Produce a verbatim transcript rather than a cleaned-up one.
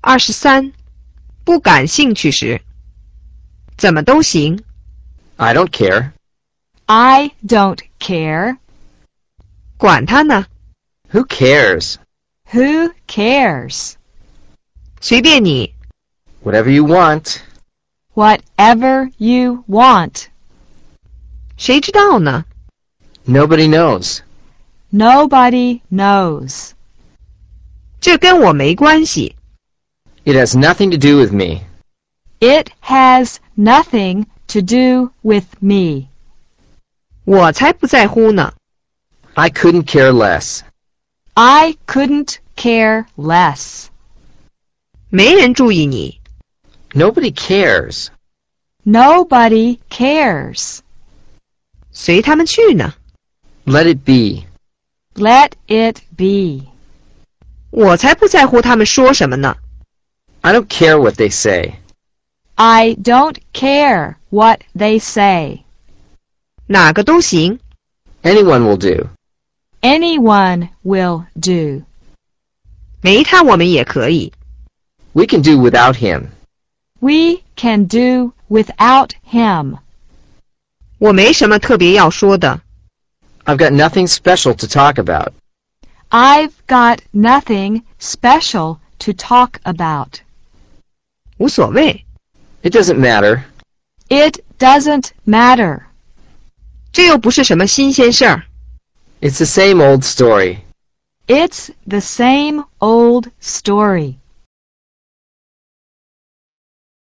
二十三，不感兴趣时，怎么都行。 I don't care. I don't care. 管他呢， Who cares? Who cares? 随便你。 Whatever you want. Whatever you want. 谁知道呢？ Nobody knows. Nobody knows. 这跟我没关系。 It has nothing to do with me. It has nothing to do with me. 我才不在乎呢。 I couldn't care less. I couldn't care less. 没人注意你。 Nobody cares. Nobody cares. 随他们去呢。 Let it be. Let it be. 我才不在乎他们说什么呢。 I don't care what they say. I don't care what they say. 哪个都行。 Anyone will do. Anyone will do. 没他我们也可以。 We can do without him. We can do without him. 我没什么特别要说的。 I've got nothing special to talk about. I've got nothing special to talk about. 无所谓。 It doesn't matter. It doesn't matter. 这又不是什么新鲜事儿。 It's the same old story. It's the same old story.